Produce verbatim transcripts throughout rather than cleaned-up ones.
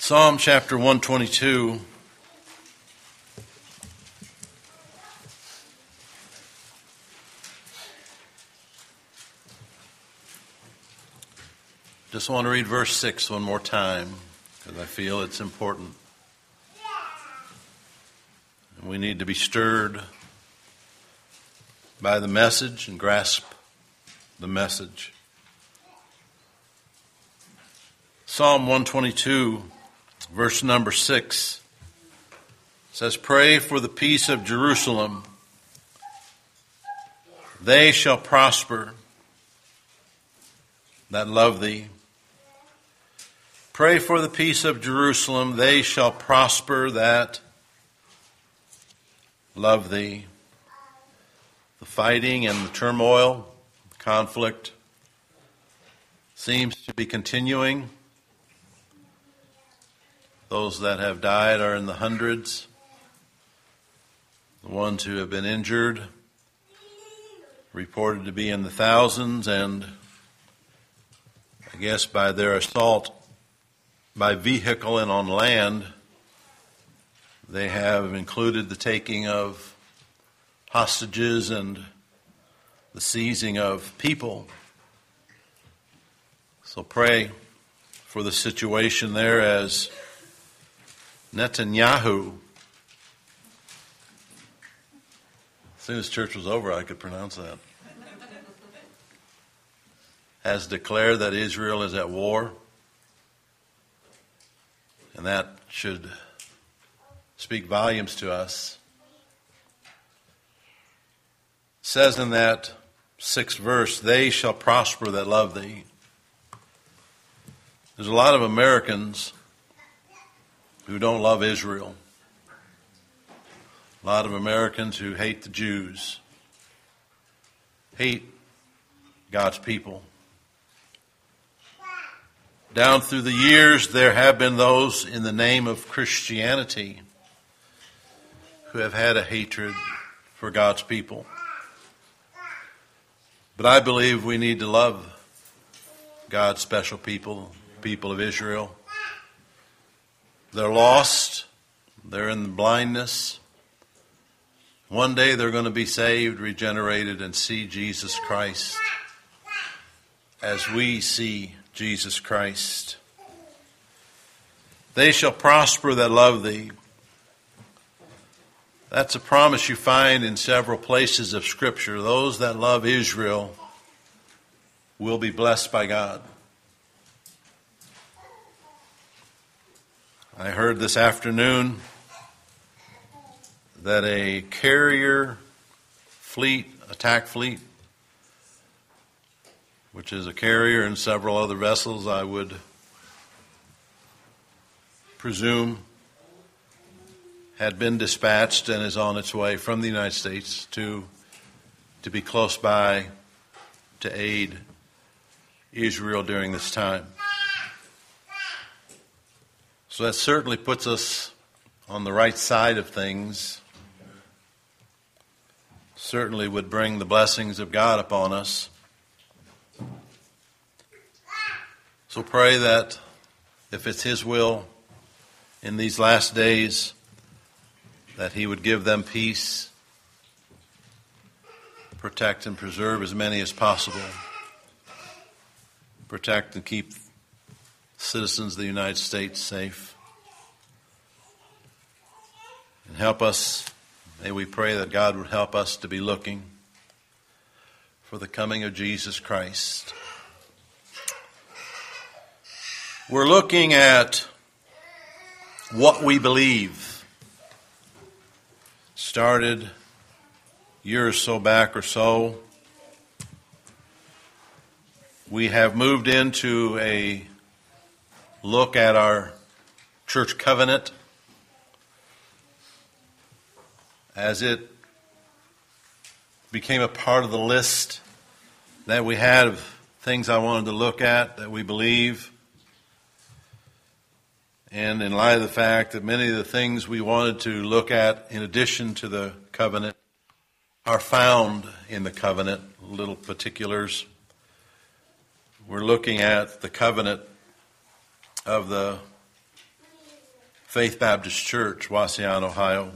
Psalm chapter one twenty-two. Just want to read verse six one more time because I feel it's important. And we need to be stirred by the message and grasp the message. Psalm one twenty-two, verse number six says, "Pray for the peace of Jerusalem. They shall prosper that love thee. Pray for the peace of Jerusalem. They shall prosper that love thee." The fighting and the turmoil, the conflict seems to be continuing. Those that have died are in the hundreds. The ones who have been injured reported to be in the thousands, and I guess by their assault by vehicle and on land, they have included the taking of hostages and the seizing of people. So pray for the situation there as Netanyahu, as soon as church was over, I could pronounce that, has declared that Israel is at war. And that should speak volumes to us. It says in that sixth verse, "They shall prosper that love thee." There's a lot of Americans who don't love Israel. A lot of Americans who hate the Jews, hate God's people. Down through the years, there have been those in the name of Christianity who have had a hatred for God's people. But I believe we need to love God's special people, people of Israel. They're lost. They're in blindness. One day they're going to be saved, regenerated, and see Jesus Christ as we see Jesus Christ. They shall prosper that love thee. That's a promise you find in several places of Scripture. Those that love Israel will be blessed by God. I heard this afternoon that a carrier fleet, attack fleet, which is a carrier and several other vessels, I would presume, had been dispatched and is on its way from the United States to, to be close by to aid Israel during this time. So that certainly puts us on the right side of things. Certainly would bring the blessings of God upon us. So pray that if it's His will in these last days, that He would give them peace, protect and preserve as many as possible, protect and keep citizens of the United States safe, and help us. May we pray that God would help us to be looking for the coming of Jesus Christ. We're looking at what we believe. Started a year or so back or so. We have moved into a look at our church covenant as it became a part of the list that we had of things I wanted to look at that we believe. And in light of the fact that many of the things we wanted to look at in addition to the covenant are found in the covenant, little particulars. We're looking at the covenant of the Faith Baptist Church, Wauseon, Ohio.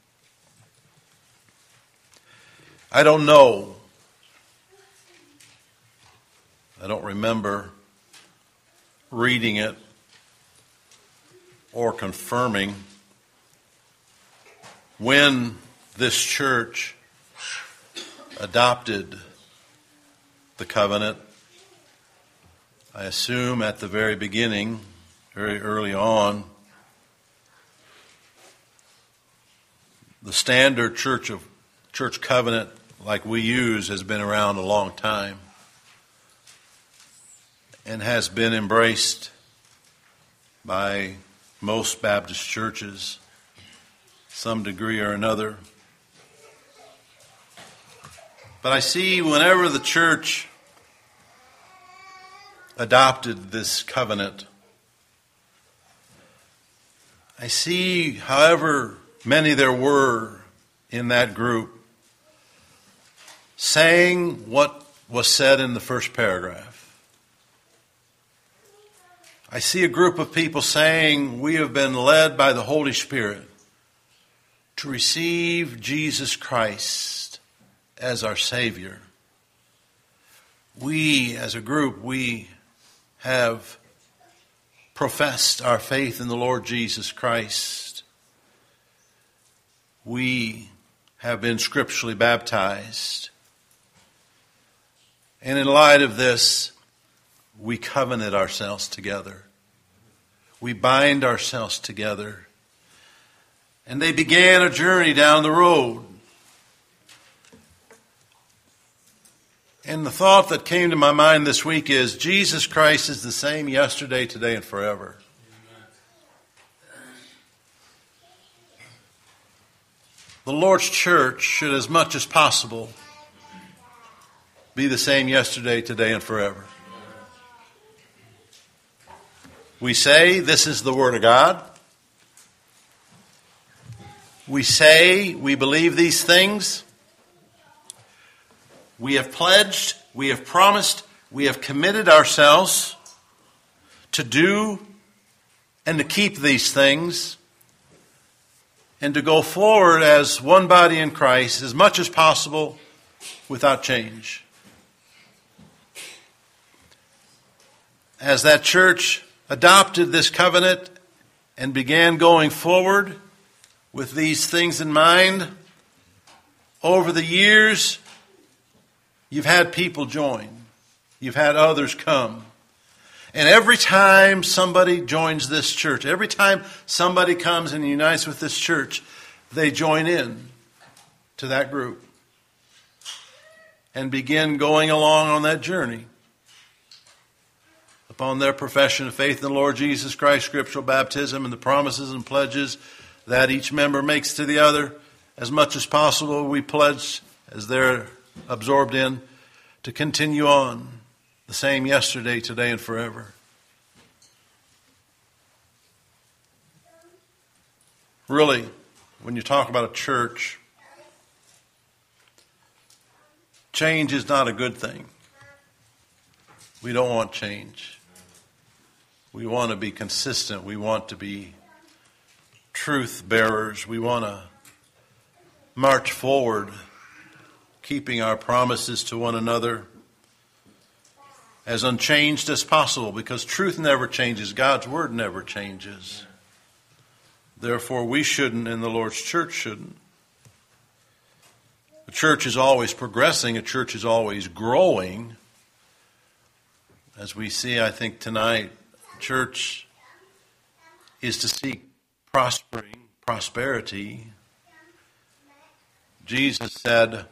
I don't know. I don't remember reading it or confirming when this church adopted the covenant. I assume at the very beginning, very early on. The standard church of church covenant like we use has been around a long time and has been embraced by most Baptist churches, some degree or another. But I see whenever the church adopted this covenant, I see, however many there were in that group, saying what was said in the first paragraph. I see a group of people saying, we have been led by the Holy Spirit to receive Jesus Christ as our Savior. We, as a group, we have professed our faith in the Lord Jesus Christ. We have been scripturally baptized. And in light of this, we covenant ourselves together. We bind ourselves together. And they began a journey down the road. And the thought that came to my mind this week is, Jesus Christ is the same yesterday, today, and forever. The Lord's church should, as much as possible, be the same yesterday, today, and forever. We say this is the Word of God. We say we believe these things. We have pledged, we have promised, we have committed ourselves to do and to keep these things and to go forward as one body in Christ as much as possible without change. As that church adopted this covenant and began going forward with these things in mind, over the years, you've had people join. You've had others come. And every time somebody joins this church, every time somebody comes and unites with this church, they join in to that group and begin going along on that journey. Upon their profession of faith in the Lord Jesus Christ, scriptural baptism, and the promises and pledges that each member makes to the other, as much as possible we pledge, as they're absorbed in, to continue on the same yesterday, today, and forever. Really, when you talk about a church, change is not a good thing. We don't want change. We want to be consistent. We want to be truth bearers. We want to march forward, keeping our promises to one another as unchanged as possible, because truth never changes. God's word never changes. Therefore, we shouldn't, and the Lord's church shouldn't. A church is always progressing. A church is always growing. As we see, I think, tonight, church is to seek prospering, prosperity. Jesus said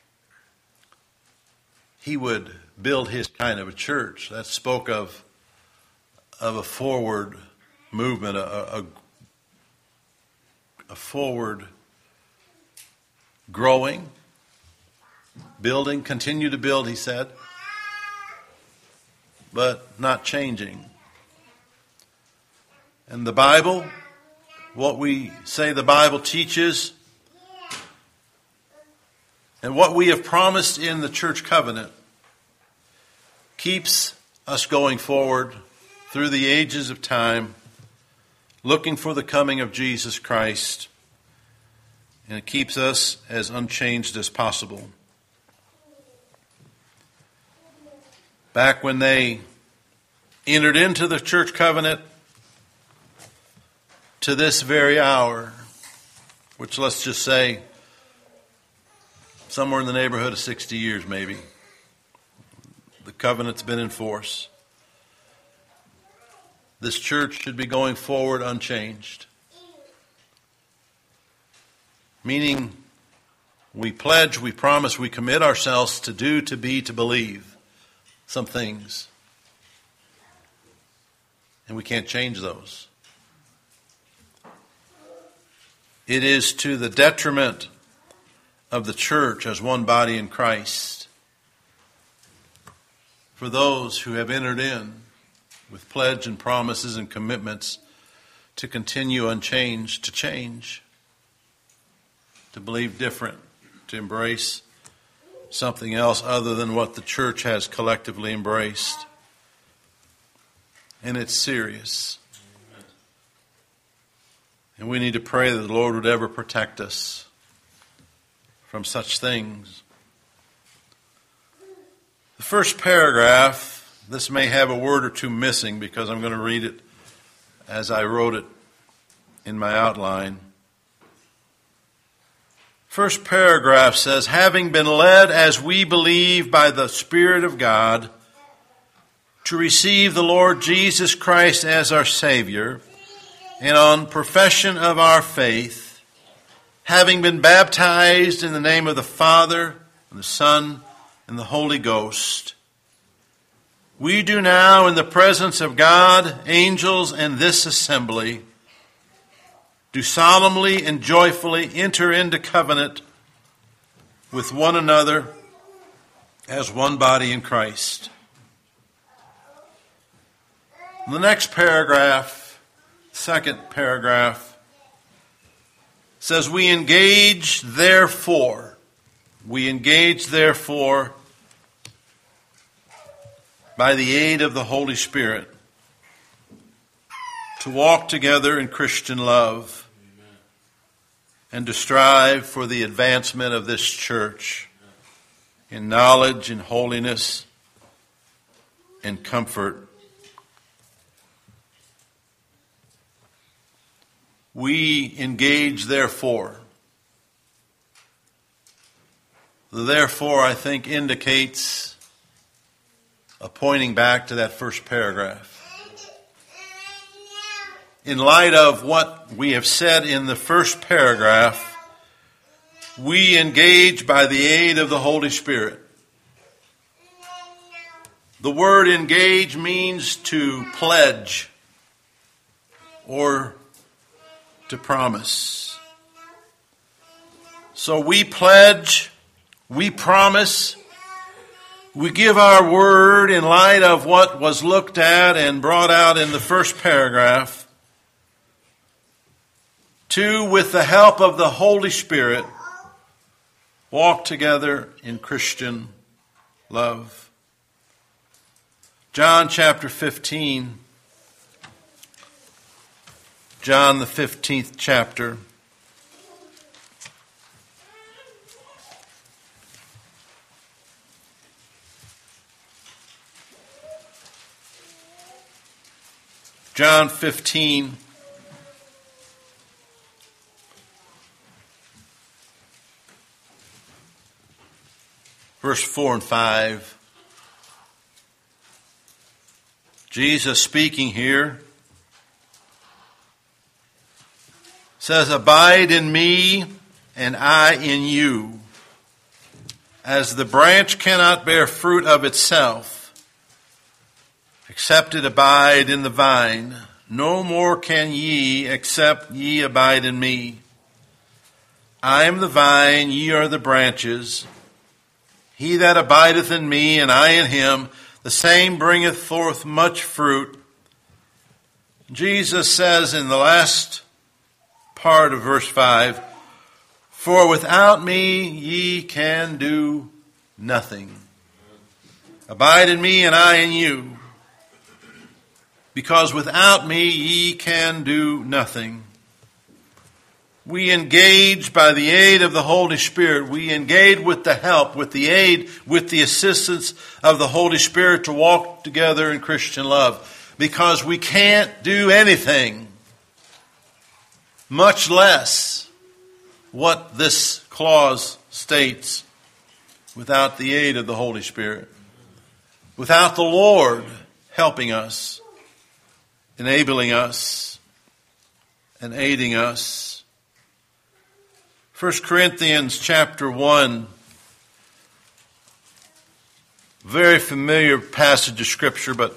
he would build his kind of a church. That spoke of, of a forward movement, a, a, a forward growing, building, continue to build, he said, but not changing. And the Bible, what we say the Bible teaches, and what we have promised in the church covenant, keeps us going forward through the ages of time looking for the coming of Jesus Christ, and it keeps us as unchanged as possible. Back when they entered into the church covenant, to this very hour, which let's just say somewhere in the neighborhood of sixty years maybe, the covenant's been in force. This church should be going forward unchanged. Meaning, we pledge, we promise, we commit ourselves to do, to be, to believe some things. And we can't change those. It is to the detriment of the church as one body in Christ for those who have entered in with pledge and promises and commitments to continue unchanged, to change, to believe different, to embrace something else other than what the church has collectively embraced. And it's serious. And we need to pray that the Lord would ever protect us from such things. The first paragraph, this may have a word or two missing because I'm going to read it as I wrote it in my outline. First paragraph says, having been led as we believe by the Spirit of God to receive the Lord Jesus Christ as our Savior, and on profession of our faith, having been baptized in the name of the Father, and the Son, and the Holy Ghost, we do now in the presence of God, angels, and this assembly, do solemnly and joyfully enter into covenant with one another as one body in Christ. The next paragraph, second paragraph, says, we engage therefore, we engage therefore by the aid of the Holy Spirit to walk together in Christian love and to strive for the advancement of this church in knowledge and holiness and comfort. We engage therefore. The therefore, I think, indicates a pointing back to that first paragraph. In light of what we have said in the first paragraph, we engage by the aid of the Holy Spirit. The word engage means to pledge or to promise. So we pledge, we promise, we give our word in light of what was looked at and brought out in the first paragraph, to, with the help of the Holy Spirit, walk together in Christian love. John chapter fifteen, John the fifteenth chapter. John fifteen, verse four and five. Jesus speaking here says, abide in me and I in you. As the branch cannot bear fruit of itself, except it abide in the vine, no more can ye, except ye abide in me. I am the vine, ye are the branches. He that abideth in me, and I in him, the same bringeth forth much fruit. Jesus says in the last part of verse five, for without me ye can do nothing. Abide in me, and I in you. because without me ye can do nothing. We engage by the aid of the Holy Spirit. We engage with the help, with the aid, with the assistance of the Holy Spirit to walk together in Christian love. Because we can't do anything, much less what this clause states, without the aid of the Holy Spirit. Without the Lord helping us, enabling us, and aiding us. First Corinthians chapter one, very familiar passage of Scripture, but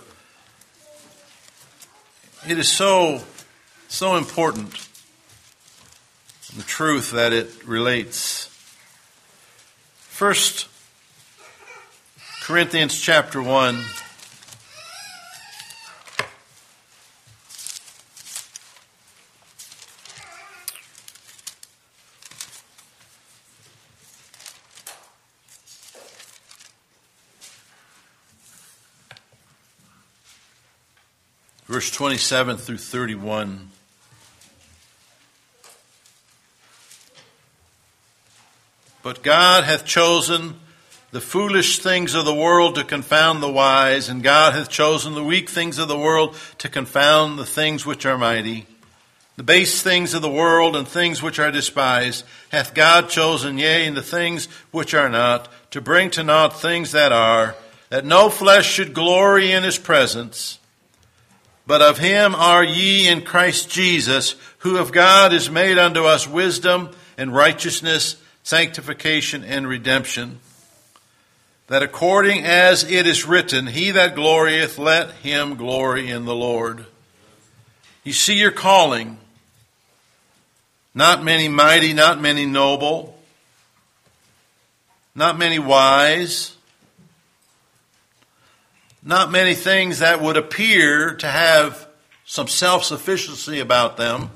it is so, so important, the truth that it relates. First Corinthians chapter one. Verse twenty-seven through thirty-one. But God hath chosen the foolish things of the world to confound the wise, and God hath chosen the weak things of the world to confound the things which are mighty. The base things of the world and things which are despised hath God chosen, yea, and the things which are not, to bring to naught things that are, that no flesh should glory in his presence. But of him are ye in Christ Jesus, who of God is made unto us wisdom and righteousness, sanctification and redemption. That according as it is written, he that glorieth, let him glory in the Lord. You see your calling. Not many mighty, not many noble, not many wise, not many things that would appear to have some self-sufficiency about them.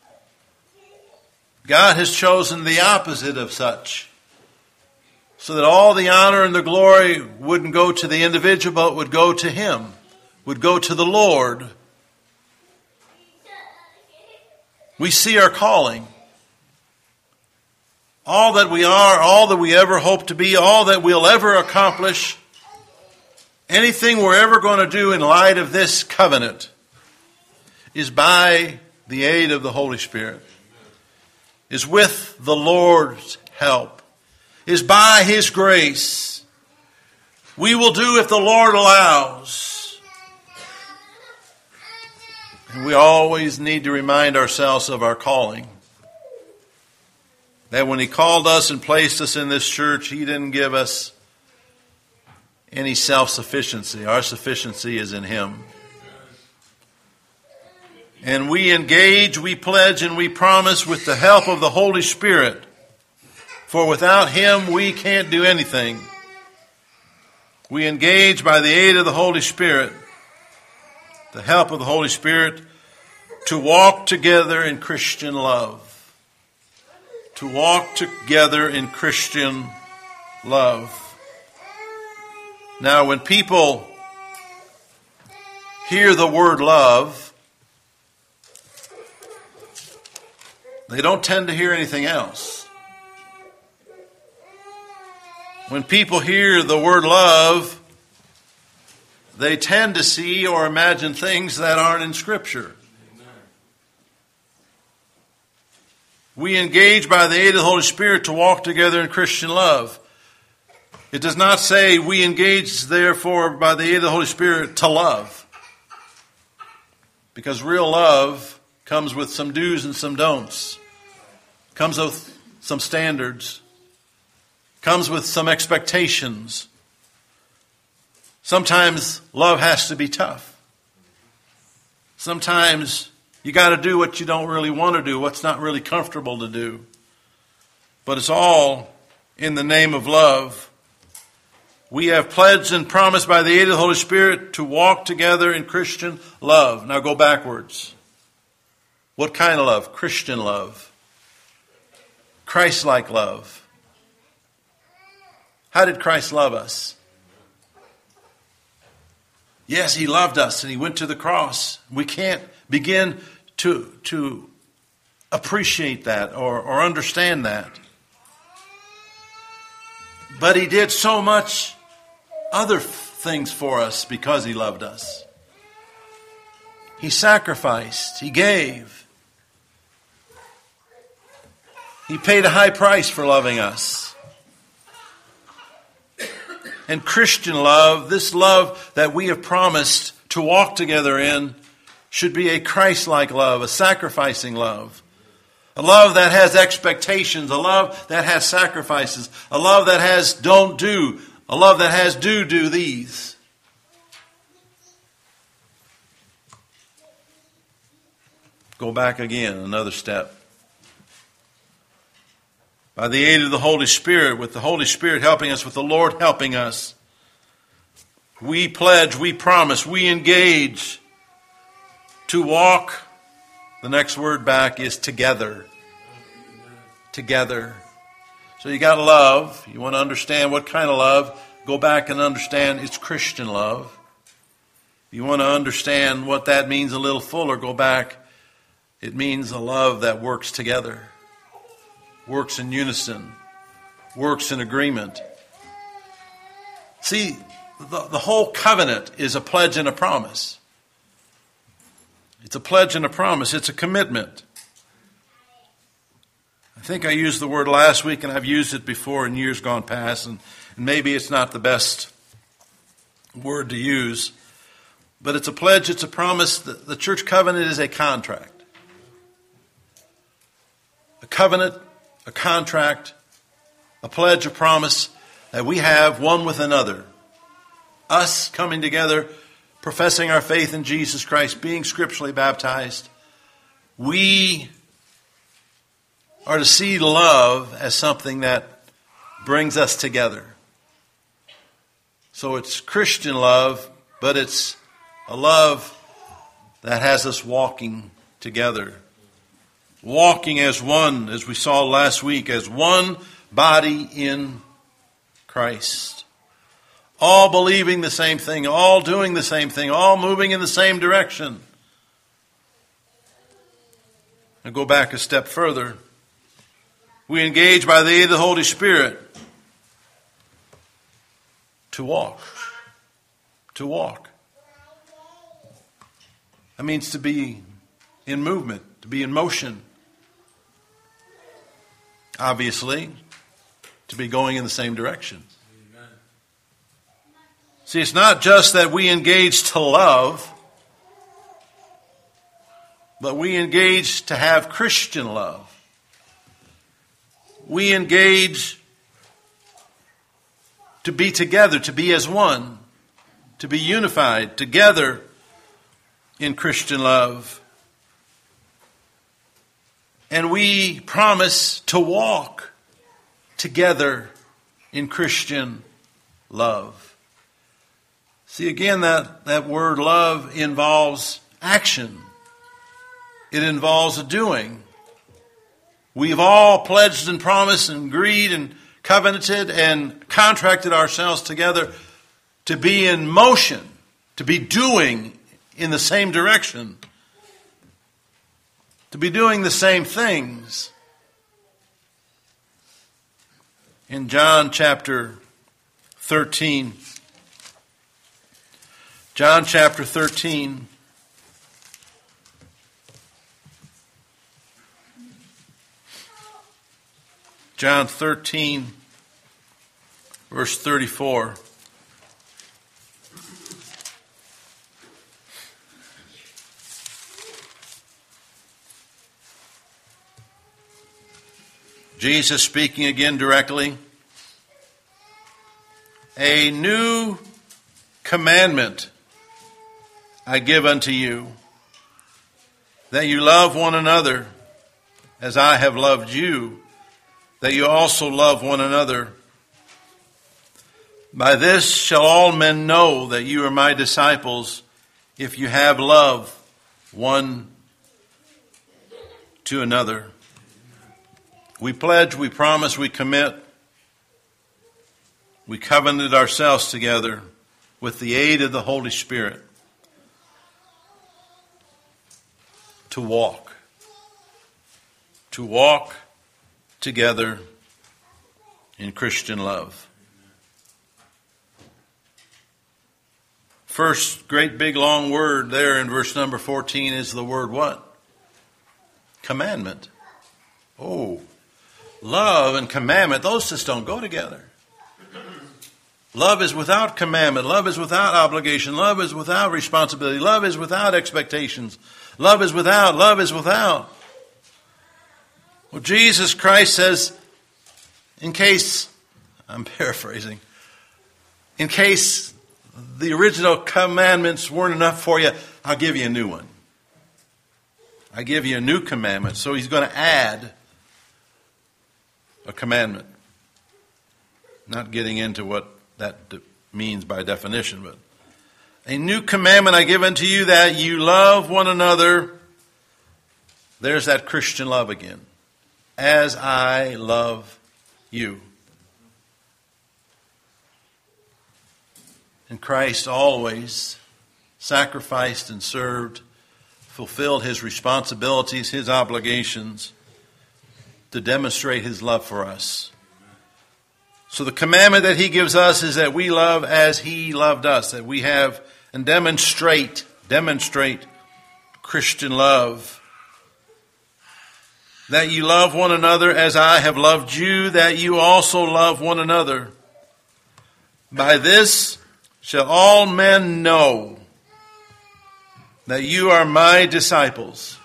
God has chosen the opposite of such, so that all the honor and the glory wouldn't go to the individual, but would go to him, would go to the Lord. We see our calling. All that we are, all that we ever hope to be, all that we'll ever accomplish, anything we're ever going to do in light of this covenant is by the aid of the Holy Spirit, is with the Lord's help, is by his grace. We will do if the Lord allows. And we always need to remind ourselves of our calling. That when he called us and placed us in this church, he didn't give us any self-sufficiency. Our sufficiency is in him. And we engage, we pledge, and we promise with the help of the Holy Spirit. For without him, we can't do anything. We engage by the aid of the Holy Spirit, the help of the Holy Spirit, to walk together in Christian love. To walk together in Christian love. Now, when people hear the word love, they don't tend to hear anything else. When people hear the word love, they tend to see or imagine things that aren't in Scripture. We engage by the aid of the Holy Spirit to walk together in Christian love. It does not say we engage, therefore, by the aid of the Holy Spirit to love. Because real love comes with some do's and some don'ts. Comes with some standards. Comes with some expectations. Sometimes love has to be tough. Sometimes you got to do what you don't really want to do, what's not really comfortable to do. But it's all in the name of love. We have pledged and promised by the aid of the Holy Spirit to walk together in Christian love. Now go backwards. What kind of love? Christian love. Christ-like love. How did Christ love us? Yes, he loved us and he went to the cross. We can't begin to, to appreciate that or, or understand that. But he did so much other things for us because he loved us. He sacrificed. He gave. He paid a high price for loving us. And Christian love, this love that we have promised to walk together in, should be a Christ-like love, a sacrificing love. A love that has expectations, a love that has sacrifices, a love that has don't do, a love that has do do these. Go back again, another step. By the aid of the Holy Spirit, with the Holy Spirit helping us, with the Lord helping us, we pledge, we promise, we engage to walk. The next word back is together. Together. So you got love. You want to understand what kind of love? Go back and understand it's Christian love. You want to understand what that means a little fuller? Go back. It means a love that works together. Works in unison. Works in agreement. See, the, the whole covenant is a pledge and a promise. It's a pledge and a promise. It's a commitment. I think I used the word last week, and I've used it before in years gone past, and, and maybe it's not the best word to use, but it's a pledge, it's a promise. The, the church covenant is a contract. A covenant, a contract, a pledge, a promise that we have one with another. Us coming together, professing our faith in Jesus Christ, being scripturally baptized. We are to see love as something that brings us together. So it's Christian love, but it's a love that has us walking together. Walking as one, as we saw last week, as one body in Christ. All believing the same thing, all doing the same thing, all moving in the same direction. And go back a step further. We engage by the aid of the Holy Spirit to walk. To walk. That means to be in movement, to be in motion. Obviously, to be going in the same direction. Amen. See, it's not just that we engage to love, but we engage to have Christian love. We engage to be together, to be as one, to be unified together in Christian love. And we promise to walk together in Christian love. See, again, that, that word love involves action. It involves a doing. We've all pledged and promised and agreed and covenanted and contracted ourselves together to be in motion, to be doing in the same direction, to be doing the same things. In John chapter thirteen, John chapter thirteen, John thirteen, verse thirty-four. Jesus speaking again directly. A new commandment I give unto you, that you love one another as I have loved you, that you also love one another. By this shall all men know that you are my disciples, if you have love one to another. We pledge, we promise, we commit. We covenanted ourselves together with the aid of the Holy Spirit, to walk. To walk together in Christian love. First great big long word there in verse number fourteen is the word what? Commandment. Oh, love and commandment, those just don't go together. Love is without commandment. Love is without obligation. Love is without responsibility. Love is without expectations. Love is without. Love is without. Well, Jesus Christ says, in case, I'm paraphrasing, in case the original commandments weren't enough for you, I'll give you a new one. I give you a new commandment. So he's going to add a commandment. Not getting into what that de- means by definition, but a new commandment I give unto you, that you love one another. There's that Christian love again. As I love you. And Christ always sacrificed and served, fulfilled his responsibilities, his obligations, to demonstrate his love for us. So the commandment that he gives us is that we love as he loved us, that we have and demonstrate, demonstrate Christian love. That you love one another as I have loved you, that you also love one another. By this shall all men know that you are my disciples.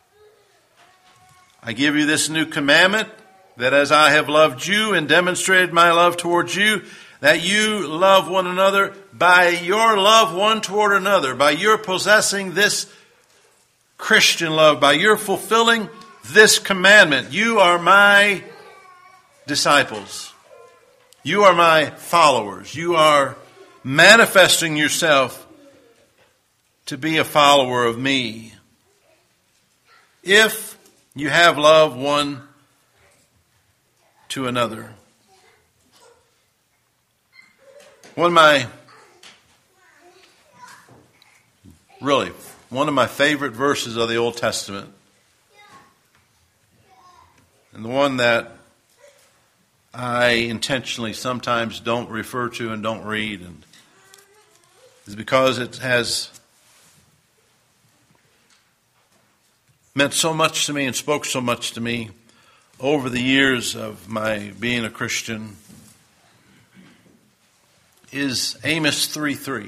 I give you this new commandment, that as I have loved you and demonstrated my love towards you, that you love one another. By your love one toward another, by your possessing this Christian love, by your fulfilling this commandment, you are my disciples. You are my followers. You are manifesting yourself to be a follower of me. If you have love one to another. One of my, really, one of my favorite verses of the Old Testament, and the one that I intentionally sometimes don't refer to and don't read, and is because it has meant so much to me and spoke so much to me over the years of my being a Christian, is Amos three three.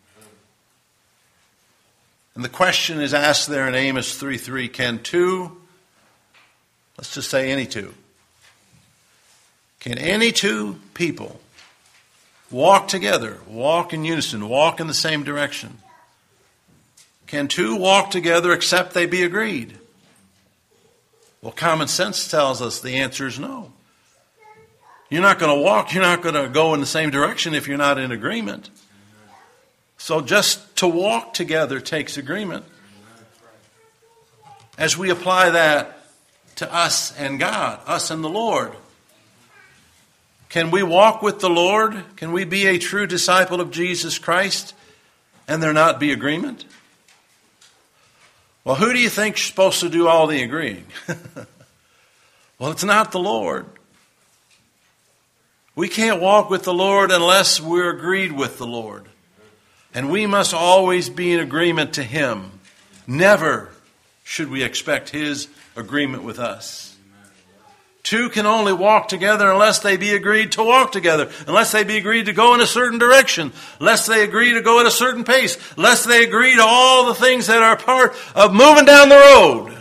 And the question is asked there in Amos three three, can two, let's just say any two, can any two people walk together, walk in unison, walk in the same direction? Can two walk together except they be agreed? Well, common sense tells us the answer is no. You're not going to walk, you're not going to go in the same direction if you're not in agreement. So just to walk together takes agreement. As we apply that to us and God, us and the Lord, can we walk with the Lord? Can we be a true disciple of Jesus Christ and there not be agreement? Well, who do you think is supposed to do all the agreeing? Well, it's not the Lord. We can't walk with the Lord unless we're agreed with the Lord. And we must always be in agreement to Him. Never should we expect His agreement with us. Two can only walk together unless they be agreed to walk together, unless they be agreed to go in a certain direction, unless they agree to go at a certain pace, unless they agree to all the things that are part of moving down the road.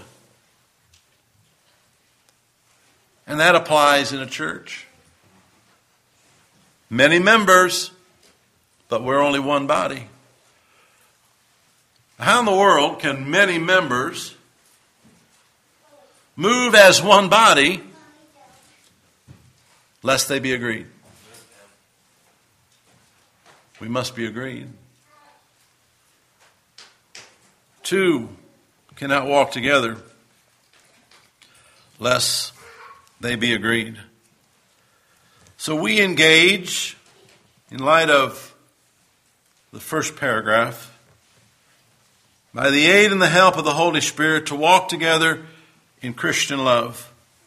And that applies in a church. Many members, but we're only one body. How in the world can many members move as one body lest they be agreed? We must be agreed. Two cannot walk together lest they be agreed. So we engage in light of the first paragraph. By the aid and the help of the Holy Spirit, to walk together in Christian love,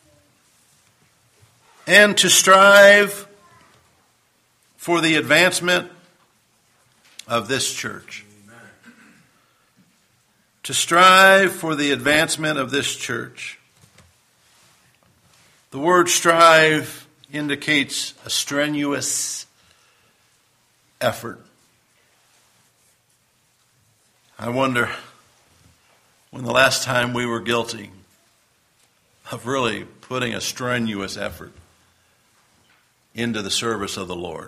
and to strive for the advancement of this church. Amen. To strive for the advancement of this church. The word strive indicates a strenuous effort. I wonder when the last time we were guilty of really putting a strenuous effort into the service of the Lord.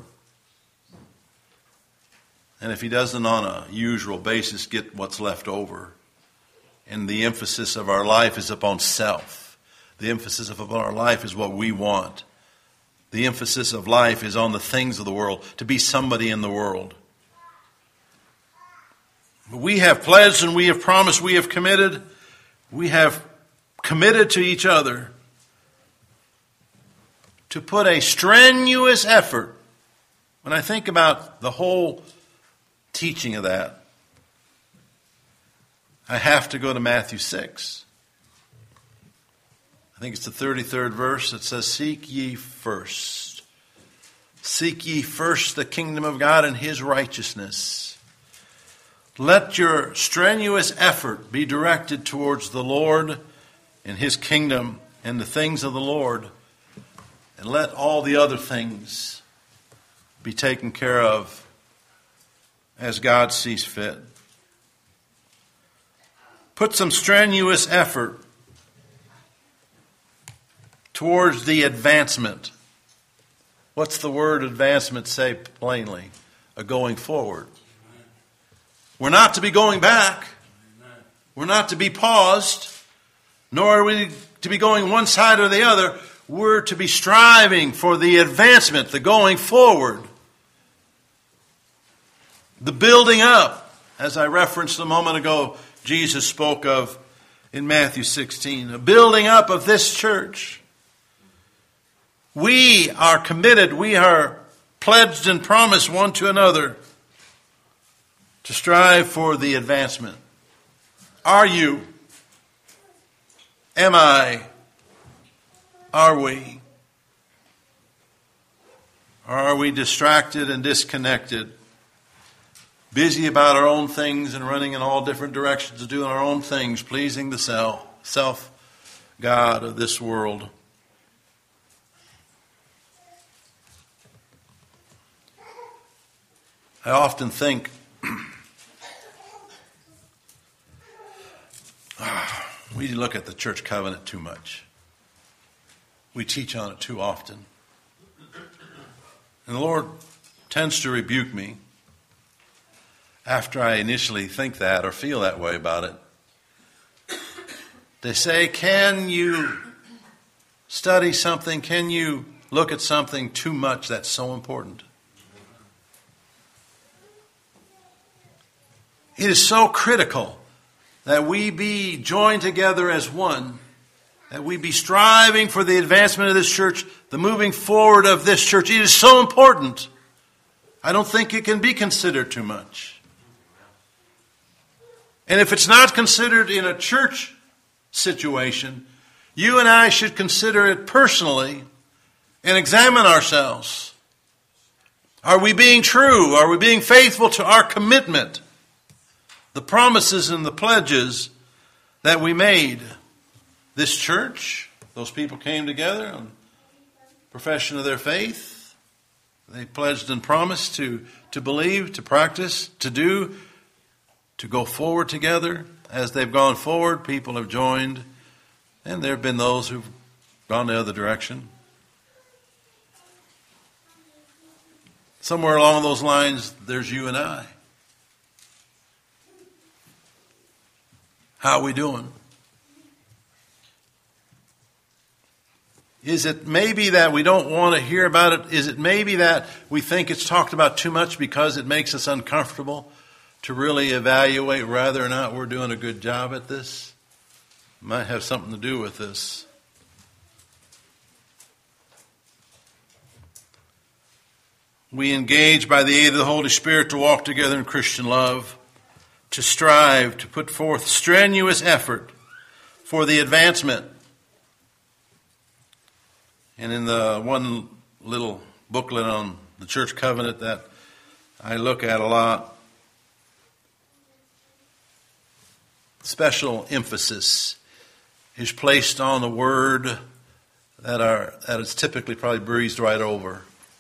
And if he doesn't on a usual basis get what's left over, and the emphasis of our life is upon self, the emphasis of our life is what we want, the emphasis of life is on the things of the world, to be somebody in the world. We have pledged and we have promised, we have committed, we have committed to each other to put a strenuous effort. When I think about the whole teaching of that, I have to go to Matthew six. I think it's the thirty-third verse. It says, seek ye first. Seek ye first the kingdom of God and his righteousness. Let your strenuous effort be directed towards the Lord and his kingdom and the things of the Lord. And let all the other things be taken care of as God sees fit. Put some strenuous effort towards the advancement. What's the word advancement say plainly? A going forward. We're not to be going back. We're not to be paused. Nor are we to be going one side or the other. We're to be striving for the advancement, the going forward. The building up, as I referenced a moment ago, Jesus spoke of in Matthew sixteen. A building up of this church. We are committed, we are pledged and promised one to another to strive for the advancement. Are you? Am I? Are we? Or are we distracted and disconnected? Busy about our own things and running in all different directions, doing our own things, pleasing the self, self God of this world. I often think we look at the church covenant too much. We teach on it too often. And the Lord tends to rebuke me after I initially think that or feel that way about it. They say, can you study something? Can you look at something too much that's so important? It is so critical that we be joined together as one, that we be striving for the advancement of this church, the moving forward of this church. It is so important. I don't think it can be considered too much. And if it's not considered in a church situation, you and I should consider it personally and examine ourselves. Are we being true? Are we being faithful to our commitment? The promises and the pledges that we made. This church, those people came together on profession of their faith. They pledged and promised to, to believe, to practice, to do, to go forward together. As they've gone forward, people have joined, and there have been those who've gone the other direction. Somewhere along those lines, there's you and I. How are we doing? Is it maybe that we don't want to hear about it? Is it maybe that we think it's talked about too much because it makes us uncomfortable to really evaluate whether or not we're doing a good job at this? Might have something to do with this. We engage by the aid of the Holy Spirit to walk together in Christian love, to strive, to put forth strenuous effort for the advancement. And in the one little booklet on the church covenant that I look at a lot, special emphasis is placed on the word that are that is typically probably breezed right over.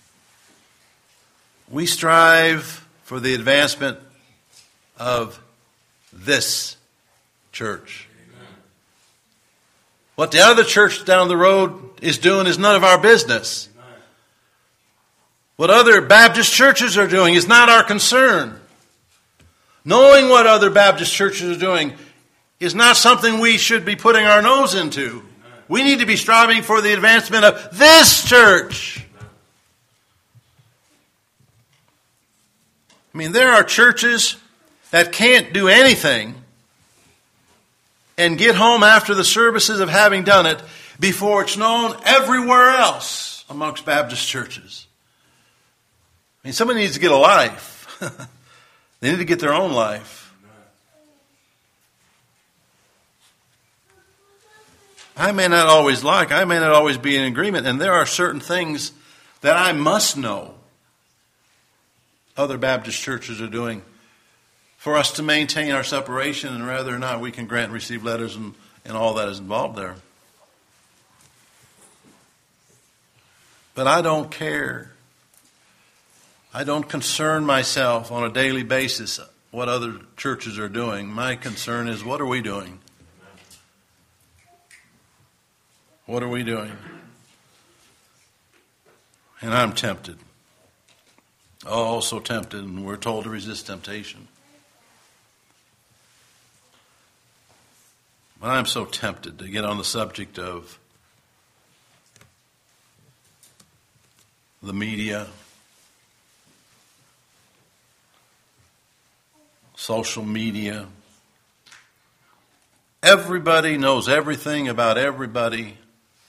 We strive for the advancement of this church. Amen. What the other church down the road is doing is none of our business. Amen. What other Baptist churches are doing is not our concern. Knowing what other Baptist churches are doing is not something we should be putting our nose into. Amen. We need to be striving for the advancement of this church. I mean, there are churches that can't do anything and get home after the services of having done it before it's known everywhere else amongst Baptist churches. I mean, somebody needs to get a life. They need to get their own life. I may not always like, I may not always be in agreement, and there are certain things that I must know other Baptist churches are doing for us to maintain our separation, and whether or not we can grant and receive letters and, and all that is involved there. But I don't care. I don't concern myself on a daily basis what other churches are doing. My concern is, what are we doing? What are we doing? And I'm tempted. Oh, so tempted, and we're told to resist temptation. But I'm so tempted to get on the subject of the media, social media. Everybody knows everything about everybody.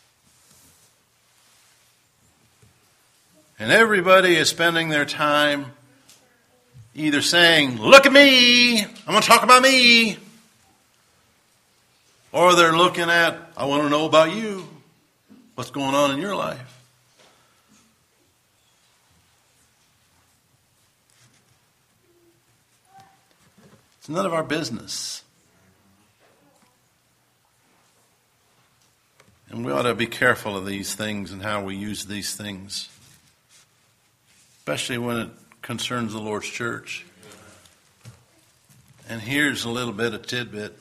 And everybody is spending their time either saying, look at me, I'm going to talk about me. Or they're looking at, I want to know about you. What's going on in your life? It's none of our business. And we ought to be careful of these things and how we use these things, especially when it concerns the Lord's church. And here's a little bit of tidbit.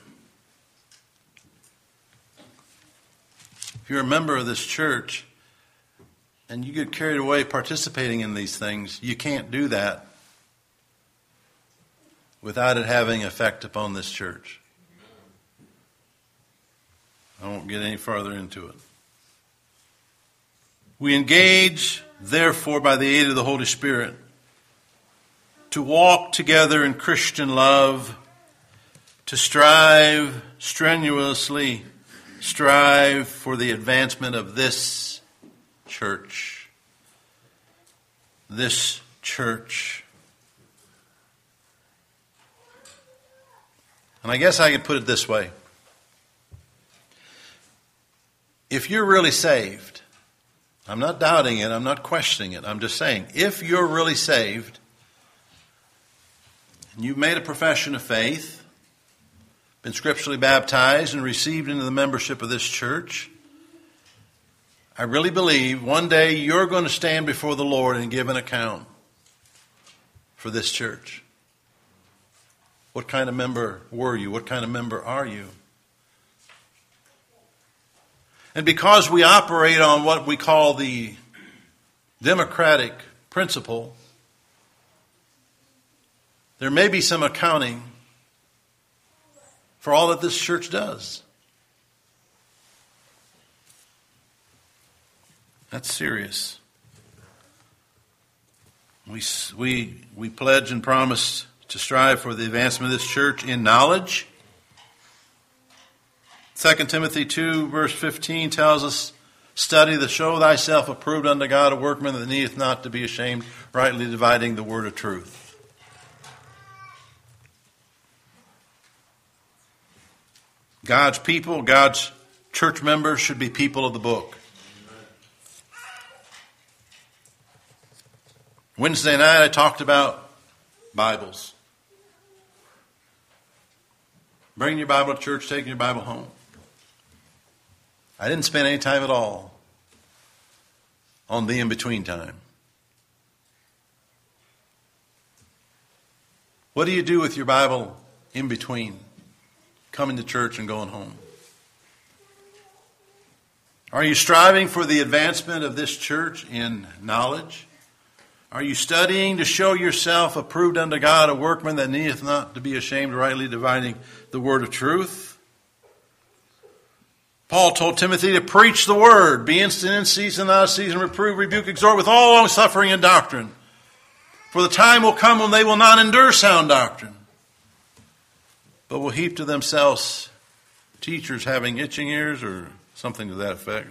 If you're a member of this church and you get carried away participating in these things, you can't do that without it having effect upon this church. I won't get any further into it. We engage, therefore, by the aid of the Holy Spirit, to walk together in Christian love, to strive strenuously, strive for the advancement of this church. This church. And I guess I can put it this way. If you're really saved, I'm not doubting it, I'm not questioning it, I'm just saying, if you're really saved, and you've made a profession of faith, been scripturally baptized and received into the membership of this church, I really believe one day you're going to stand before the Lord and give an account for this church. What kind of member were you? What kind of member are you? And because we operate on what we call the democratic principle, there may be some accounting for all that this church does. That's serious. We, we, we pledge and promise to strive for the advancement of this church in knowledge. Second Timothy two, verse fifteen tells us Study to show thyself approved unto God, a workman that needeth not to be ashamed, rightly dividing the word of truth. God's people, God's church members should be people of the book. Wednesday night I talked about Bibles. Bringing your Bible to church, taking your Bible home. I didn't spend any time at all on the in-between time. What do you do with your Bible in between coming to church and going home? Are you striving for the advancement of this church in knowledge? Are you studying to show yourself approved unto God, a workman that needeth not to be ashamed, rightly dividing the word of truth? Paul told Timothy to preach the word, be instant in season, out of season, reprove, rebuke, exhort with all long suffering and doctrine. For the time will come when they will not endure sound doctrine, but will heap to themselves teachers having itching ears, or something to that effect.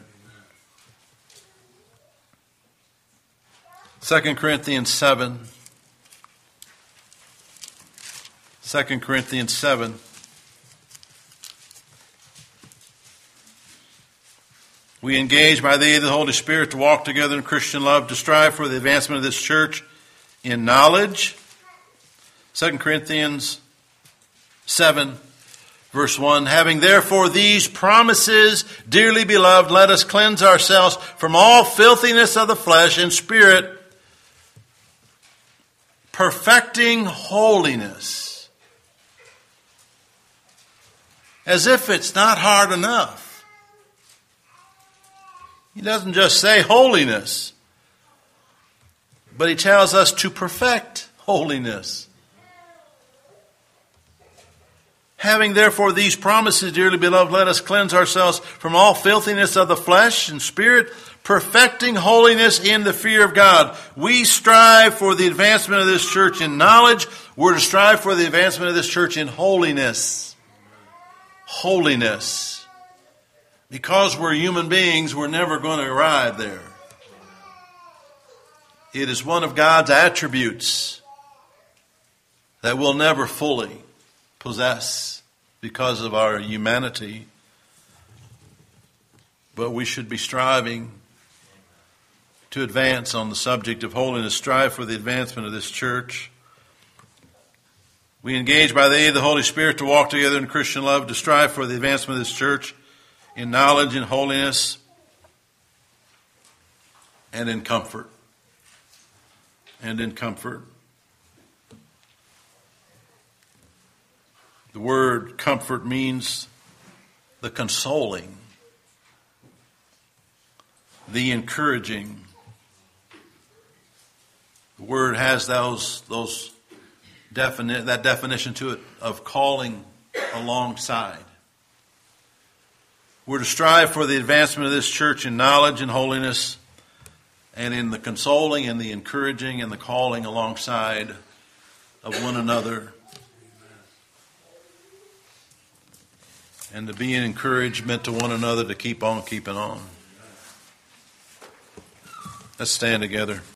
Second Corinthians seven. Second Corinthians seven. We engage by the aid of the Holy Spirit to walk together in Christian love, to strive for the advancement of this church in knowledge. Second Corinthians seven, verse one. Having therefore these promises, dearly beloved, let us cleanse ourselves from all filthiness of the flesh and spirit, perfecting holiness. As if it's not hard enough. He doesn't just say holiness, but he tells us to perfect holiness. Having therefore these promises, dearly beloved, let us cleanse ourselves from all filthiness of the flesh and spirit, perfecting holiness in the fear of God. We strive for the advancement of this church in knowledge. We're to strive for the advancement of this church in holiness. Holiness. Because we're human beings, we're never going to arrive there. It is one of God's attributes that we'll never fully possess because of our humanity. But we should be striving to advance on the subject of holiness, strive for the advancement of this church. We engage by the aid of the Holy Spirit to walk together in Christian love, to strive for the advancement of this church in knowledge and holiness and in comfort. And in comfort. The word comfort means the consoling, the encouraging. The word has those those defini- that definition to it of calling alongside. We're to strive for the advancement of this church in knowledge and holiness, and in the consoling and the encouraging and the calling alongside of one another. And to be an encouragement to one another to keep on keeping on. Let's stand together.